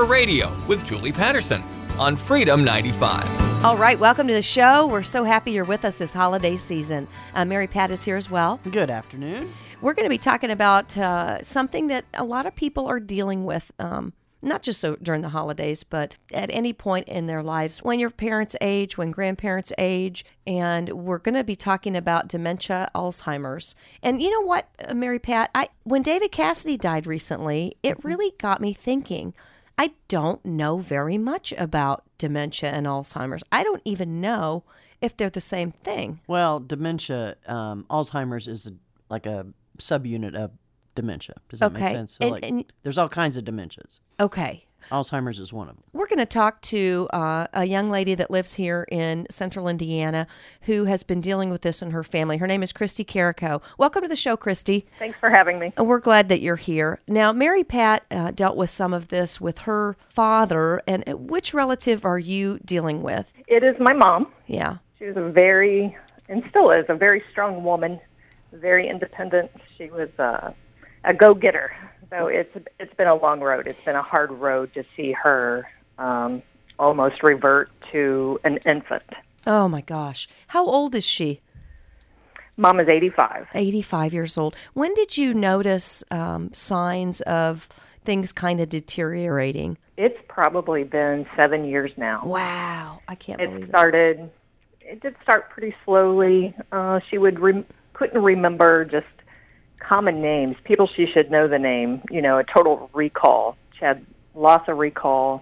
Radio with Julie Patterson on Freedom 95. All right, welcome to the show. We're so happy you're with us this holiday season. Mary Pat is here as well. Good afternoon. We're going to be talking about something that a lot of people are dealing with, not just during the holidays, but at any point in their lives, when your parents age, when grandparents age, and we're going to be talking about dementia, Alzheimer's. And you know what, Mary Pat, when David Cassidy died recently, it really got me thinking. I don't know very much about dementia and Alzheimer's. I don't even know if they're the same thing. Well, dementia, Alzheimer's is like a subunit of dementia. Does that make sense? So there's all kinds of dementias. Okay. Alzheimer's is one of them. We're going to talk to a young lady that lives here in central Indiana who has been dealing with this in her family. Her name is Christy Carrico. Welcome to the show, Christy. Thanks for having me. We're glad that you're here. Now, Mary Pat dealt with some of this with her father. And which relative are you dealing with? It is my mom. Yeah. She was and still is, a very strong woman, very independent. She was a go-getter. So it's been a long road. It's been a hard road to see her almost revert to an infant. Oh, my gosh. How old is she? Mom is 85. 85 years old. When did you notice signs of things kind of deteriorating? It's probably been 7 years now. Wow. I can't believe it. It did start pretty slowly. She couldn't remember just common names, people she should know the name, a total recall. She had loss of recall.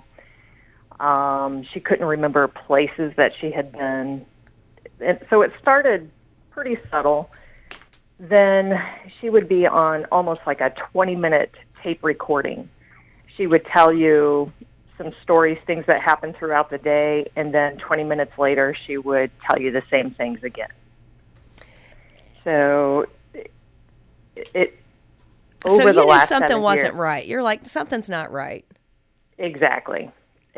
She couldn't remember places that she had been. And so it started pretty subtle. Then she would be on almost like a 20-minute tape recording. She would tell you some stories, things that happened throughout the day, and then 20 minutes later she would tell you the same things again. So So you knew last something 7 wasn't years. right. You're like, something's not right. Exactly.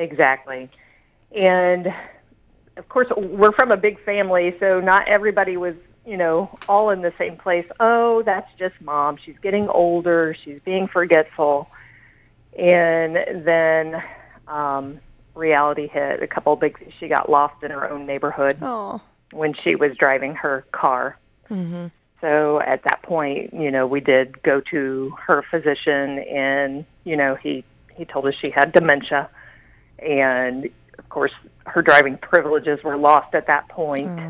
And, of course, we're from a big family, so not everybody was, all in the same place. Oh, that's just Mom. She's getting older. She's being forgetful. And then reality hit. She got lost in her own neighborhood when she was driving her car. Mm-hmm. So at that point, we did go to her physician, and, he told us she had dementia. And, of course, her driving privileges were lost at that point.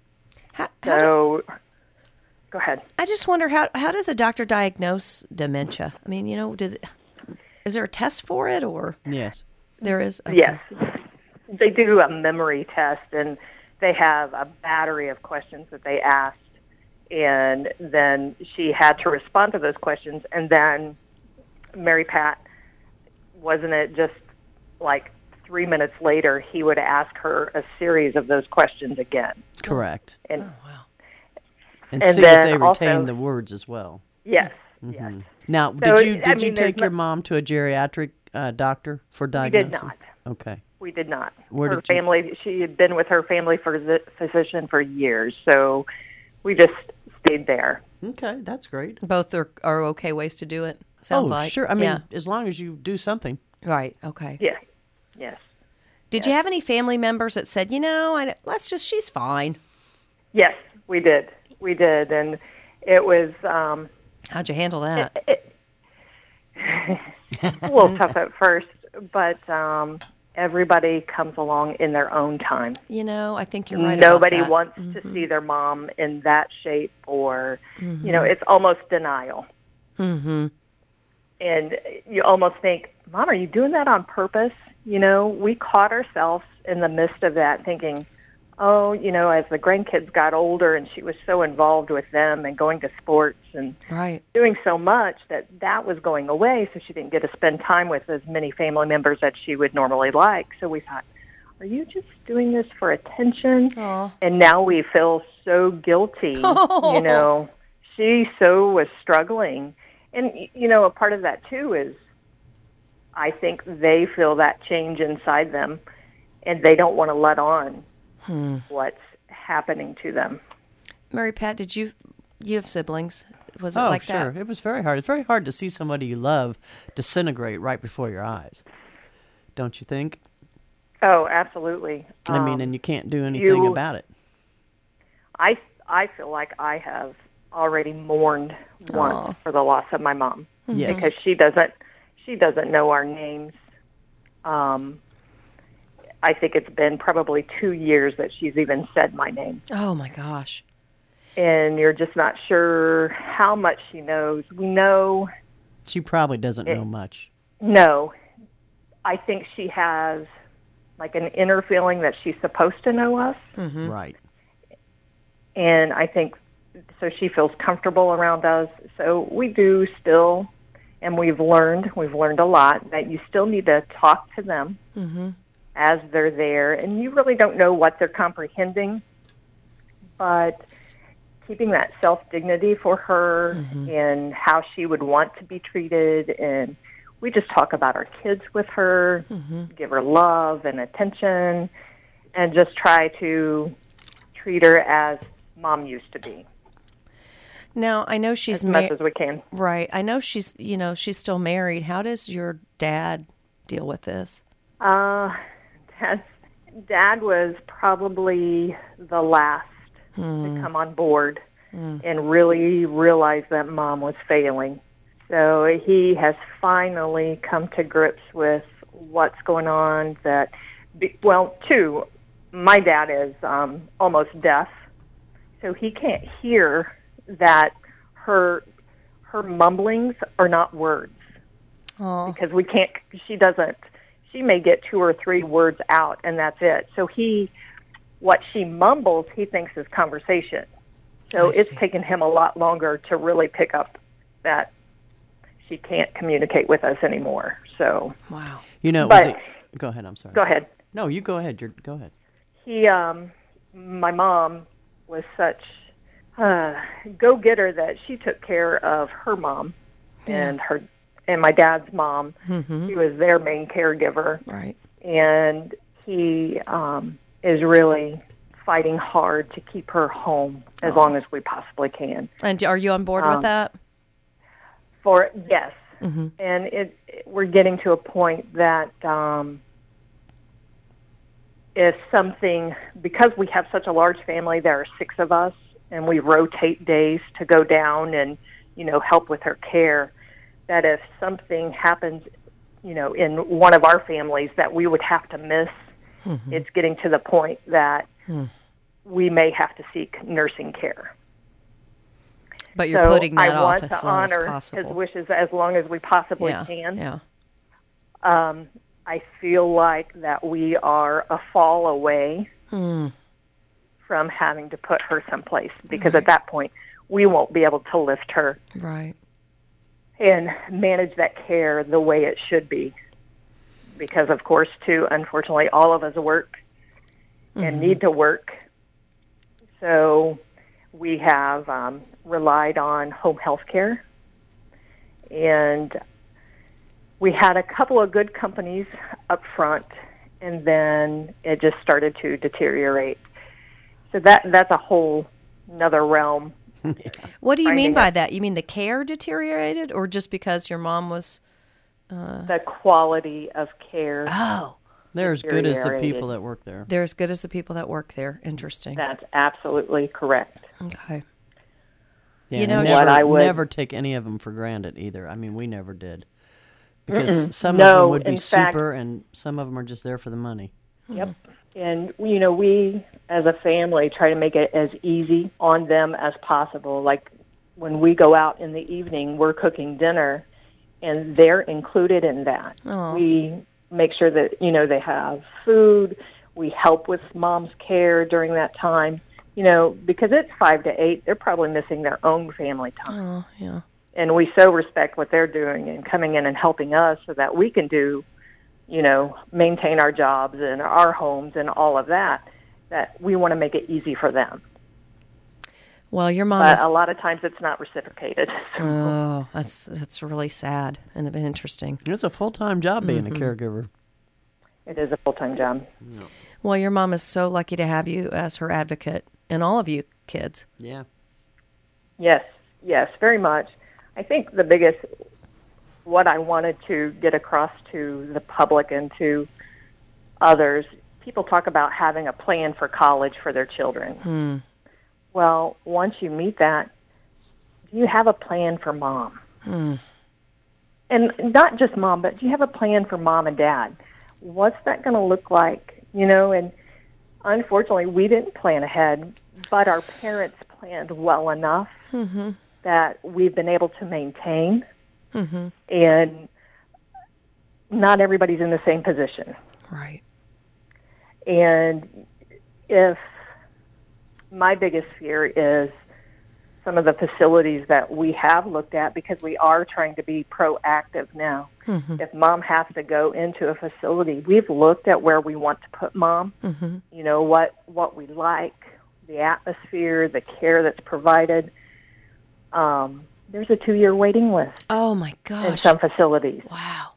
Go ahead. I just wonder, how does a doctor diagnose dementia? I mean, is there a test for it, or? Yes. There is? Okay. Yes. They do a memory test, and they have a battery of questions that they ask. And then she had to respond to those questions. And then Mary Pat, wasn't it just like 3 minutes later, he would ask her a series of those questions again. Correct. And, oh, wow. And see if they retain the words as well. Yes, Mm-hmm. yes. Now, So, did you take your mom to a geriatric doctor for diagnosis? We did not. Okay. We did not. Where did family, she had been with her family physician for years, so we just stayed there. Okay, that's great. Both are okay ways to do it, sounds like. Sure. I mean, as long as you do something. Right, okay. Yeah, yes. Did you have any family members that said, she's fine? Yes, we did. And it was... how'd you handle that? A little tough at first, but everybody comes along in their own time. I think you're right Nobody about that. wants Mm-hmm. to see their mom in that shape, or, Mm-hmm. it's almost denial. Mm-hmm. And you almost think, Mom, are you doing that on purpose? We caught ourselves in the midst of that thinking, as the grandkids got older and she was so involved with them and going to sports and Right. doing so much that was going away, so she didn't get to spend time with as many family members that she would normally like. So we thought, are you just doing this for attention? Aw. And now we feel so guilty. Oh. She so was struggling. And, a part of that, too, is I think they feel that change inside them, and they don't want to let on what's happening to them. Mary Pat, did you have siblings? Was it Oh, like sure. that? It was very hard. It's very hard to see somebody you love disintegrate right before your eyes. don't you think? Oh, absolutely. I mean, and you can't do anything about it. I feel like I have already mourned once for the loss of my mom. Yes. Because she doesn't know our names. I think it's been probably 2 years that she's even said my name. Oh, my gosh. And you're just not sure how much she knows. We know... She probably doesn't know much. No. I think she has like an inner feeling that she's supposed to know us. Mm-hmm. Right. And I think so she feels comfortable around us. So we do still, and we've learned a lot, that you still need to talk to them as they're there. And you really don't know what they're comprehending, but keeping that self-dignity for her and how she would want to be treated. And we just talk about our kids with her, give her love and attention, and just try to treat her as Mom used to be. Now, I know she's as much as we can. Right. I know she's still married. How does your dad deal with this? Dad was probably the last to come on board and really realize that Mom was failing. So he has finally come to grips with what's going on. My dad is almost deaf, so he can't hear that her mumblings are not words. Oh. Because she may get 2 or 3 words out, and that's it. So what she mumbles, he thinks is conversation. So it's taken him a lot longer to really pick up that she can't communicate with us anymore. So wow. Go ahead, I'm sorry. Go ahead. No, you go ahead. Go ahead. My mom was such a go-getter that she took care of her mom and my dad's mom. He was their main caregiver. Right. And he is really fighting hard to keep her home as long as we possibly can. And are you on board with that? Yes. And we're getting to a point that if something, because we have such a large family, there are 6 of us, and we rotate days to go down and, help with her care, that if something happens, in one of our families that we would have to miss, it's getting to the point that we may have to seek nursing care. But you're putting that off as long as possible. I want to honor his wishes as long as we possibly can. Yeah. I feel like that we are a fall away from having to put her someplace, because at that point we won't be able to lift her and manage that care the way it should be. Because, of course, too, unfortunately, all of us work and need to work. So we have relied on home health care. And we had a couple of good companies up front, and then it just started to deteriorate. So that's a whole another realm. What do you mean by that? You mean the care deteriorated, or just because your mom was... The quality of care. Oh. They're as good as the people that work there. They're as good as the people that work there. Interesting. That's absolutely correct. Okay. Yeah, never take any of them for granted either. I mean, we never did. Because some of them would be super, and some of them are just there for the money. Yep. And, we, as a family, try to make it as easy on them as possible. Like, when we go out in the evening, we're cooking dinner, and they're included in that. Aww. We make sure that, they have food. We help with Mom's care during that time. Because it's 5 to 8, they're probably missing their own family time. Oh, yeah. And we so respect what they're doing and coming in and helping us so that we can do, maintain our jobs and our homes and all of that, that we want to make it easy for them. Well, your mom But a lot of times it's not reciprocated. Oh, that's really sad and interesting. It's a full-time job being a caregiver. It is a full-time job. Yeah. Well, your mom is so lucky to have you as her advocate, and all of you kids. Yeah. Yes, very much. I think the biggest what I wanted to get across to the public and to others. People talk about having a plan for college for their children. Well, once you meet that, do you have a plan for mom? And not just mom, but do you have a plan for mom and dad? What's that going to look like? And unfortunately, we didn't plan ahead, but our parents planned well enough that we've been able to maintain. And not everybody's in the same position. Right. And if my biggest fear is some of the facilities that we have looked at, because we are trying to be proactive now. If mom has to go into a facility, we've looked at where we want to put mom, what we like, the atmosphere, the care that's provided. There's a 2-year waiting list. Oh, my gosh. In some facilities. Wow.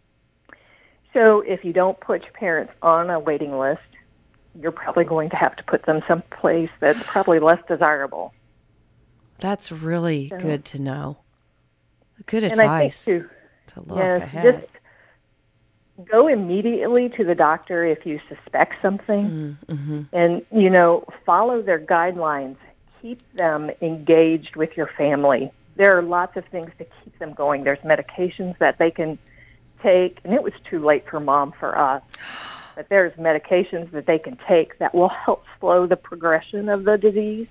So if you don't put your parents on a waiting list, you're probably going to have to put them someplace that's probably less desirable. That's really good to know. Good advice. And I think to look ahead. Just go immediately to the doctor if you suspect something, and follow their guidelines. Keep them engaged with your family. There are lots of things to keep them going. There's medications that they can take, and it was too late for mom for us. But there's medications that they can take that will help slow the progression of the disease.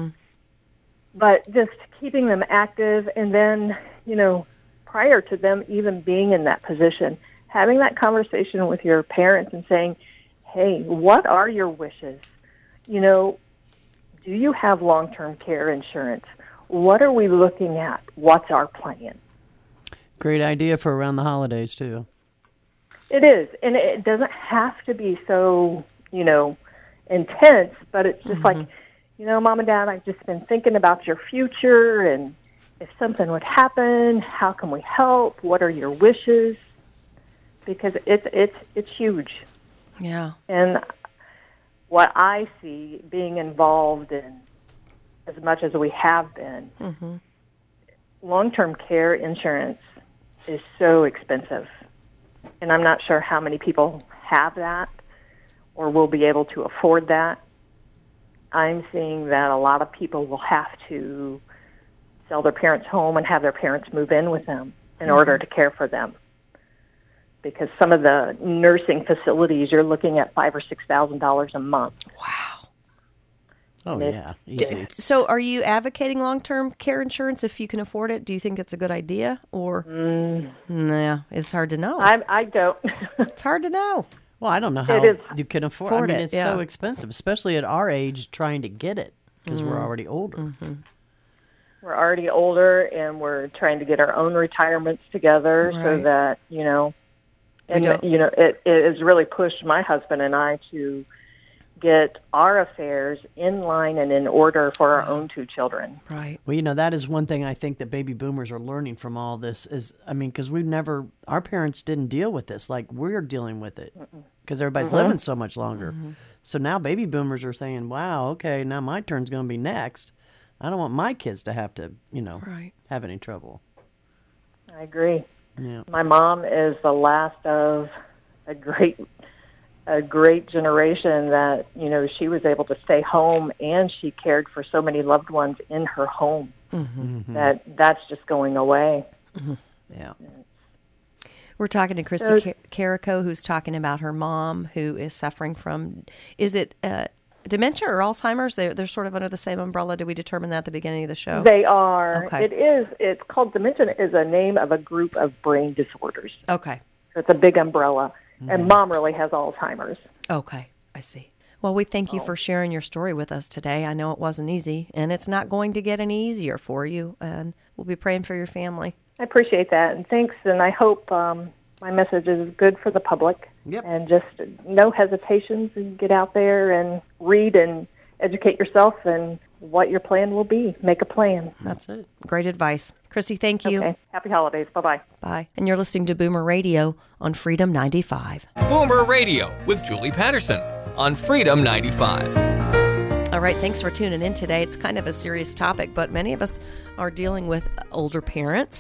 But just keeping them active, and then, prior to them even being in that position, having that conversation with your parents and saying, hey, what are your wishes? Do you have long-term care insurance? What are we looking at? What's our plan? Great idea for around the holidays, too. It is, and it doesn't have to be so, intense, but it's just like, Mom and Dad, I've just been thinking about your future, and if something would happen, how can we help? What are your wishes? Because it's huge. Yeah. And what I see being involved in, as much as we have been, long-term care insurance is so expensive. And I'm not sure how many people have that or will be able to afford that. I'm seeing that a lot of people will have to sell their parents' home and have their parents move in with them in order to care for them. Because some of the nursing facilities, you're looking at $5,000 or $6,000 a month. Wow. Oh, yeah. Easy. So are you advocating long-term care insurance if you can afford it? Do you think it's a good idea? Or, nah, it's hard to know. I don't. It's hard to know. Well, I don't know how you can afford it. It's so expensive, especially at our age, trying to get it, because we're already older. We're already older, and we're trying to get our own retirements together so that, it has really pushed my husband and I to get our affairs in line and in order for our own 2 children. Right. Well, that is one thing I think that baby boomers are learning from all this is, because our parents didn't deal with this like we're dealing with it, because everybody's living so much longer. So now baby boomers are saying, wow, okay, now my turn's going to be next. I don't want my kids to have to, have any trouble. I agree. Yeah. My mom is the last of a great generation that, she was able to stay home, and she cared for so many loved ones in her home that's just going away. Yeah. We're talking to Christy Carrico, who's talking about her mom who is suffering from, is it dementia or Alzheimer's? They're sort of under the same umbrella. Did we determine that at the beginning of the show? They are. Okay. It's called dementia is a name of a group of brain disorders. Okay. So it's a big umbrella. And mom really has Alzheimer's. Okay, I see. Well, we thank you for sharing your story with us today. I know it wasn't easy, and it's not going to get any easier for you, and we'll be praying for your family. I appreciate that, and thanks, and I hope my message is good for the public. Yep. And just no hesitations, and get out there and read and educate yourself and what your plan will be. Make a plan. That's it. Great advice. Christy, thank you. Okay. Happy holidays. Bye-bye. Bye. And you're listening to Boomer Radio on Freedom 95. Boomer Radio with Julie Patterson on Freedom 95. All right, thanks for tuning in today. It's kind of a serious topic, but many of us are dealing with older parents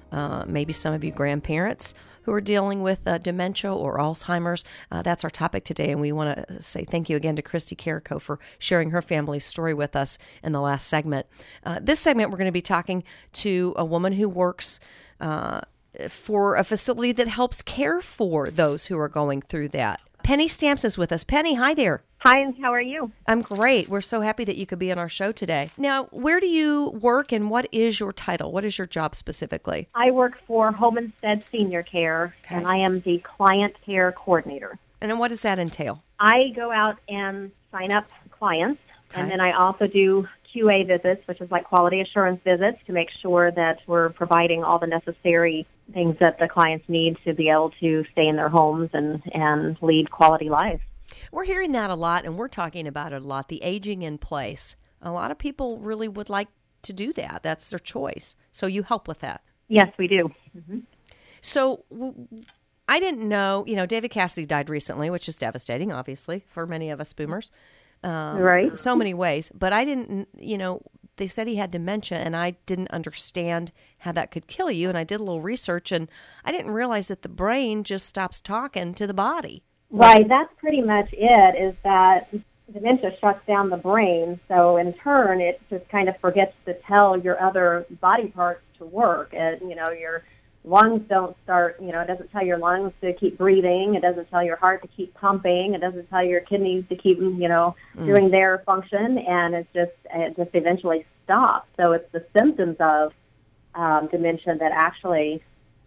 maybe some of you grandparents who are dealing with dementia or Alzheimer's. That's our topic today, and we want to say thank you again to Christy Carrico for sharing her family's story with us in the last segment. This segment, we're going to be talking to a woman who works for a facility that helps care for those who are going through that. Penny Stamps is with us. Penny, hi there. Hi, how are you? I'm great. We're so happy that you could be on our show today. Now, where do you work and what is your title? What is your job specifically? I work for Home Instead Senior Care, and I am the Client Care Coordinator. And then what does that entail? I go out and sign up clients, and then I also do QA visits, which is like quality assurance visits, to make sure that we're providing all the necessary things that the clients need to be able to stay in their homes and lead quality lives. We're hearing that a lot, and we're talking about it a lot, the aging in place. A lot of people really would like to do that. That's their choice. So you help with that. Yes, we do. Mm-hmm. So I didn't know, David Cassidy died recently, which is devastating, obviously, for many of us boomers. Right. So many ways. But I didn't, they said he had dementia, and I didn't understand how that could kill you. And I did a little research, and I didn't realize that the brain just stops talking to the body. Right, that's pretty much it, is that dementia shuts down the brain, so in turn it just kind of forgets to tell your other body parts to work. And, your lungs don't start, it doesn't tell your lungs to keep breathing, it doesn't tell your heart to keep pumping, it doesn't tell your kidneys to keep, doing their function, and it just eventually stops. So it's the symptoms of dementia that actually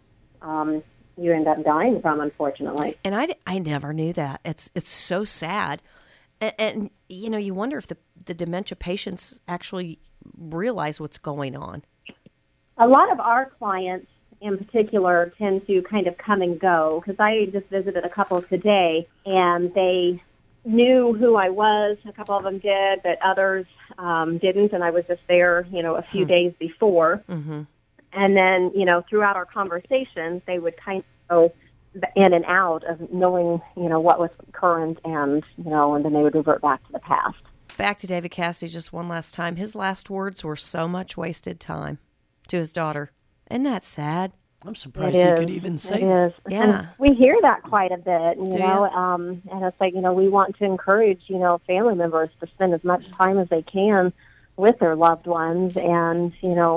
you end up dying from, unfortunately. And I never knew that. It's so sad. And you wonder if the dementia patients actually realize what's going on. A lot of our clients in particular tend to kind of come and go, because I just visited a couple today, and they knew who I was. A couple of them did, but others didn't, and I was just there, a few days before. Mm-hmm. And then, throughout our conversations, they would kind of go in and out of knowing, what was current, and, and then they would revert back to the past. Back to David Cassidy just one last time. His last words were so much wasted time to his daughter. Isn't that sad? I'm surprised you could even say that. Yeah. And we hear that quite a bit, Do you? And it's like, we want to encourage, family members to spend as much time as they can with their loved ones. And,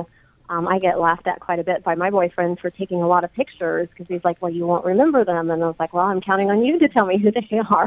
I get laughed at quite a bit by my boyfriend for taking a lot of pictures, because he's like, well, you won't remember them. And I was like, well, I'm counting on you to tell me who they are.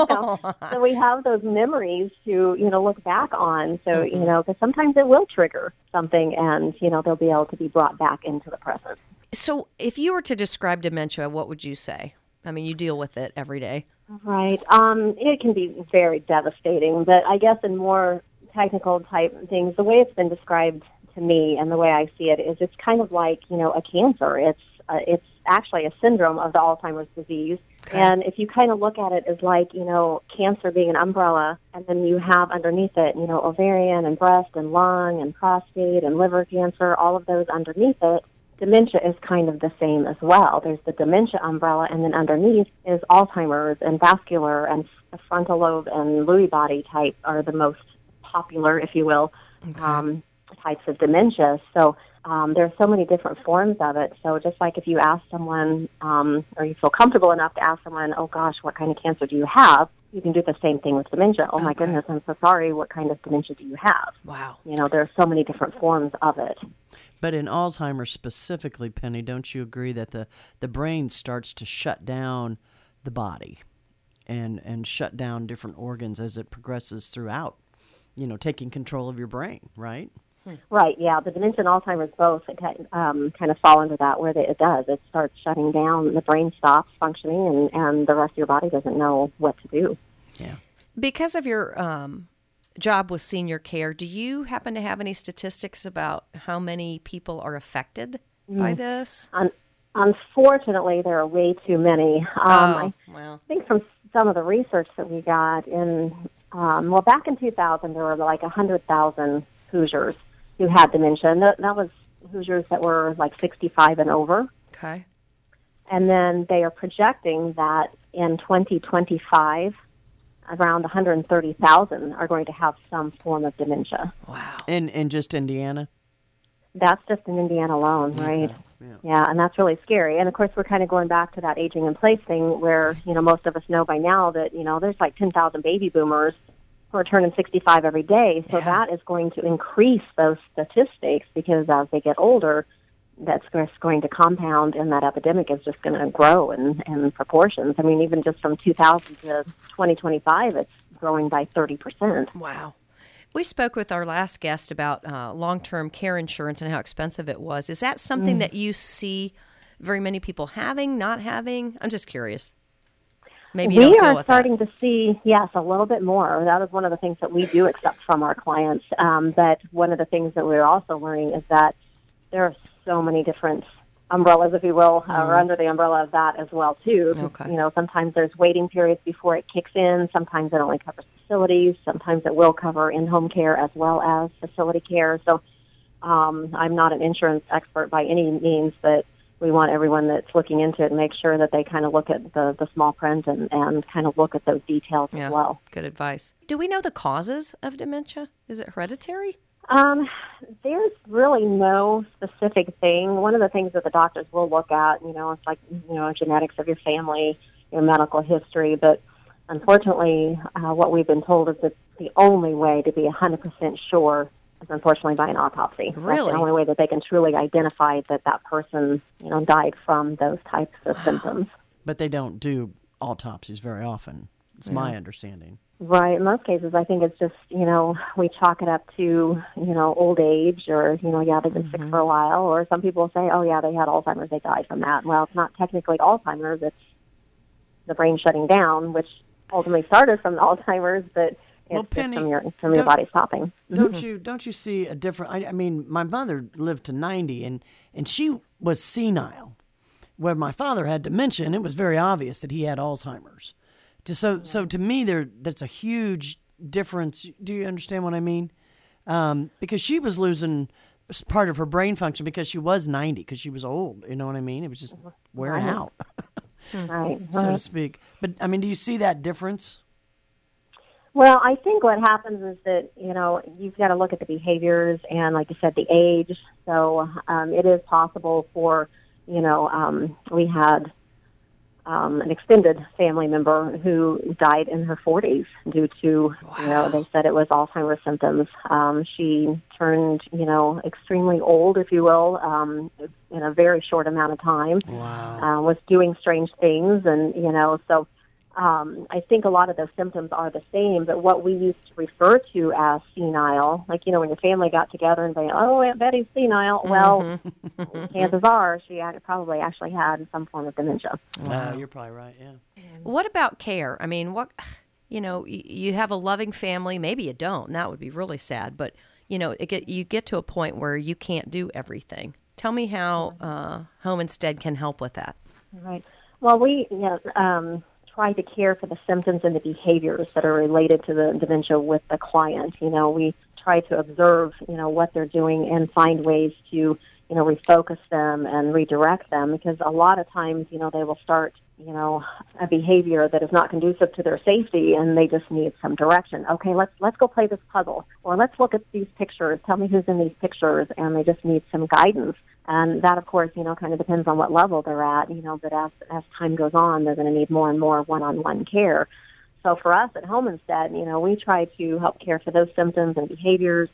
So we have those memories to, look back on. So, because sometimes it will trigger something, and, they'll be able to be brought back into the present. So if you were to describe dementia, what would you say? I mean, you deal with it every day. Right. It can be very devastating, but I guess in more technical type things, the way it's been described to me and the way I see it is it's kind of like, a cancer. It's actually a syndrome of the Alzheimer's disease. Okay. And if you kind of look at it as like, cancer being an umbrella, and then you have underneath it, ovarian and breast and lung and prostate and liver cancer, all of those underneath it, dementia is kind of the same as well. There's the dementia umbrella, and then underneath is Alzheimer's and vascular and frontal lobe and Lewy body type are the most popular, if you will, types of dementia. So there's so many different forms of it. So just like if you ask someone, or you feel comfortable enough to ask someone, oh gosh, what kind of cancer do you have? You can do the same thing with dementia. Oh my goodness, I'm so sorry. What kind of dementia do you have? Wow. There are so many different forms of it. But in Alzheimer's specifically, Penny, don't you agree that the brain starts to shut down the body and shut down different organs as it progresses throughout, taking control of your brain, right? Right, yeah. The dementia and Alzheimer's both kind of fall into that, where it does. It starts shutting down, the brain stops functioning, and the rest of your body doesn't know what to do. Yeah. Because of your job with senior care, do you happen to have any statistics about how many people are affected by this? Unfortunately, there are way too many. Wow. I think from some of the research that we got back in 2000, there were like 100,000 Hoosiers who had dementia. And that was Hoosiers that were like 65 and over. Okay. And then they are projecting that in 2025, around 130,000 are going to have some form of dementia. Wow. In just Indiana? That's just in Indiana alone, right? Yeah, and that's really scary. And of course, we're kind of going back to that aging in place thing where, most of us know by now that, there's like 10,000 baby boomers who are turning 65 every day. So that is going to increase those statistics because as they get older, that's just going to compound and that epidemic is just going to grow in proportions. I mean, even just from 2000 to 2025, it's growing by 30%. Wow. We spoke with our last guest about long-term care insurance and how expensive it was. Is that something that you see very many people having, not having? I'm just curious. Maybe you don't deal with that. We are starting to see, yes, a little bit more. That is one of the things that we do accept from our clients. But one of the things that we're also learning is that there are so many different umbrellas, if you will, or under the umbrella of that as well, too. Okay. Sometimes there's waiting periods before it kicks in. Sometimes it only covers facilities. Sometimes it will cover in-home care as well as facility care. So I'm not an insurance expert by any means, but we want everyone that's looking into it and make sure that they kind of look at the small print and kind of look at those details as well. Good advice. Do we know the causes of dementia? Is it hereditary? There's really no specific thing. One of the things that the doctors will look at, it's like, genetics of your family, your medical history. But unfortunately, what we've been told is that the only way to be 100% sure is unfortunately by an autopsy. Really? That's the only way that they can truly identify that person, died from those types of symptoms. But they don't do autopsies very often. It's my understanding. Right. In most cases, I think it's just, we chalk it up to, old age or, they've been sick for a while. Or some people say, oh, yeah, they had Alzheimer's, they died from that. Well, it's not technically Alzheimer's. It's the brain shutting down, which ultimately started from Alzheimer's, but it's Penny, from your body stopping. Don't you see a different? I mean, my mother lived to 90, and she was senile. Where my father had dementia, and it was very obvious that he had Alzheimer's. So to me, that's a huge difference. Do you understand what I mean? Because she was losing part of her brain function because she was 90, because she was old. You know what I mean? It was just wearing out, Right. so to speak. But I mean, do you see that difference? Well, I think what happens is that, you've got to look at the behaviors and, like you said, the age. So it is possible for, we had an extended family member who died in her 40s due to, they said it was Alzheimer's symptoms. She turned, extremely old, if you will, in a very short amount of time. Wow. Was doing strange things, and, so I think a lot of those symptoms are the same, but what we used to refer to as senile, like, when your family got together and say, oh, Aunt Betty's senile, well, chances are she probably actually had some form of dementia. Wow, you're probably right, yeah. What about care? I mean, you have a loving family. Maybe you don't, and that would be really sad. But, you get to a point where you can't do everything. Tell me how Home Instead can help with that. Right. Well, we try to care for the symptoms and the behaviors that are related to the dementia with the client. We try to observe, what they're doing and find ways to, refocus them and redirect them, because a lot of times, they will start, a behavior that is not conducive to their safety, and they just need some direction. Okay, let's go play this puzzle, or let's look at these pictures. Tell me who's in these pictures, and they just need some guidance. And that, of course, kind of depends on what level they're at, but as time goes on, they're going to need more and more one-on-one care. So for us at Home Instead, we try to help care for those symptoms and behaviors,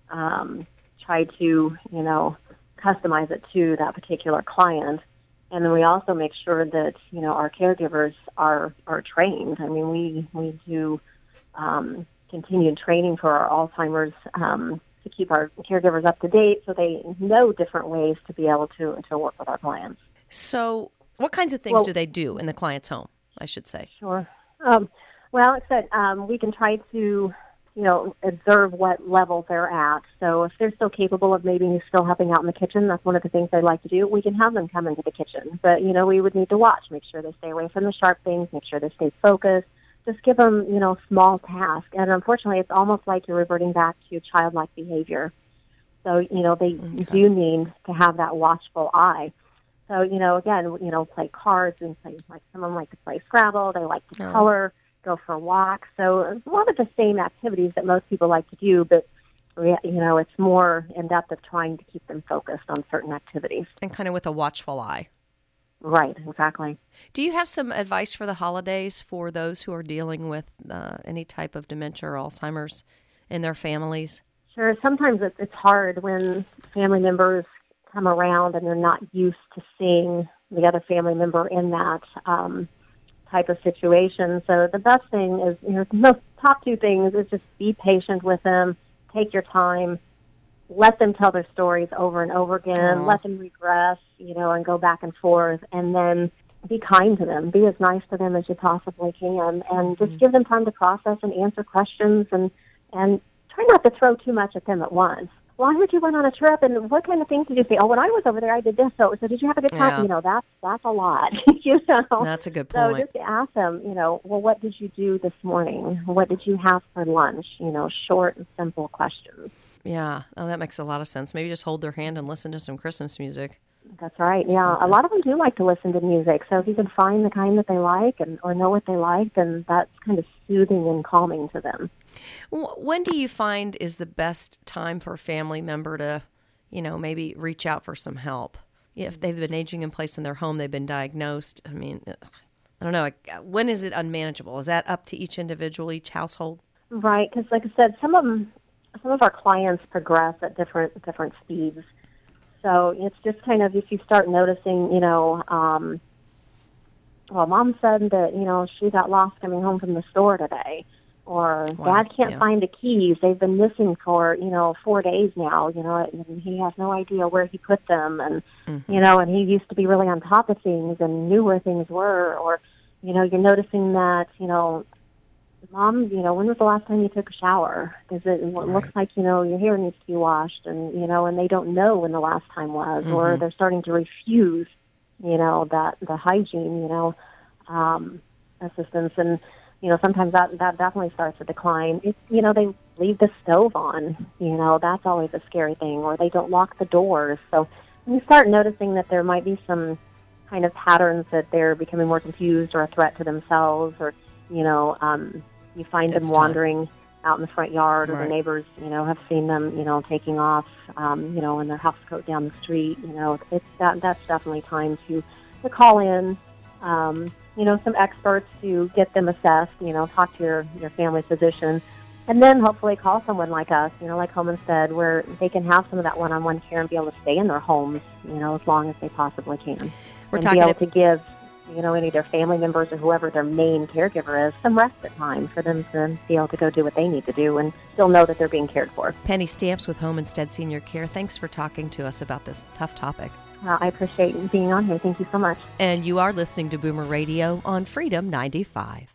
try to, customize it to that particular client. And then we also make sure that, our caregivers are trained. I mean, we do continued training for our Alzheimer's to keep our caregivers up to date so they know different ways to be able to work with our clients. So what kinds of things do they do in the client's home, I should say? Sure. Well, like I said, we can try to, observe what level they're at. So if they're still capable of maybe still helping out in the kitchen, that's one of the things they like to do, we can have them come into the kitchen. But, we would need to watch, make sure they stay away from the sharp things, make sure they stay focused. Just give them, small tasks. And unfortunately, it's almost like you're reverting back to childlike behavior. So, they do need to have that watchful eye. So, again, play cards and play, like some of them like to play Scrabble. They like to color, go for a walk. So a lot of the same activities that most people like to do, but it's more in depth of trying to keep them focused on certain activities. And kind of with a watchful eye. Right, exactly. Do you have some advice for the holidays for those who are dealing with any type of dementia or Alzheimer's in their families? Sure. Sometimes it's hard when family members come around and they're not used to seeing the other family member in that type of situation. So the best thing is, the top two things is just be patient with them, take your time, let them tell their stories over and over again, let them regress, and go back and forth, and then be kind to them. Be as nice to them as you possibly can, and just give them time to process and answer questions, and try not to throw too much at them at once. Well, I heard you went on a trip, and what kind of things did you see? Oh, when I was over there, I did this. So did you have a good time? Yeah. That's a lot. That's a good point. So just ask them, well, what did you do this morning? What did you have for lunch? Short and simple questions. Yeah. Oh, that makes a lot of sense. Maybe just hold their hand and listen to some Christmas music. That's right. Yeah, a lot of them do like to listen to music. So if you can find the kind that they like or know what they like, then that's kind of soothing and calming to them. When do you find is the best time for a family member to, maybe reach out for some help? If they've been aging in place in their home, they've been diagnosed. I mean, I don't know. When is it unmanageable? Is that up to each individual, each household? Right, because like I said, some of our clients progress at different speeds. So it's just kind of, if you start noticing, Mom said that, she got lost coming home from the store today. Or Dad can't find the keys. They've been missing for, 4 days now, and he has no idea where he put them. And, and he used to be really on top of things and knew where things were. Or, you're noticing that, Mom, when was the last time you took a shower? Because it looks like, your hair needs to be washed, and, and they don't know when the last time was, or they're starting to refuse, that the hygiene, assistance. And, sometimes that definitely starts to decline. It's, they leave the stove on, that's always a scary thing, or they don't lock the doors. So when you start noticing that there might be some kind of patterns that they're becoming more confused or a threat to themselves, or, you find them wandering out in the front yard, or the neighbors, have seen them, taking off, in their house coat down the street. That's definitely time to call in, some experts to get them assessed, talk to your family physician, and then hopefully call someone like us, like Home Instead, where they can have some of that one-on-one care and be able to stay in their homes, as long as they possibly can. We're and be able to give any of their family members or whoever their main caregiver is, some respite time for them to be able to go do what they need to do and still know that they're being cared for. Penny Stamps with Home Instead Senior Care, thanks for talking to us about this tough topic. I appreciate being on here. Thank you so much. And you are listening to Boomer Radio on Freedom 95.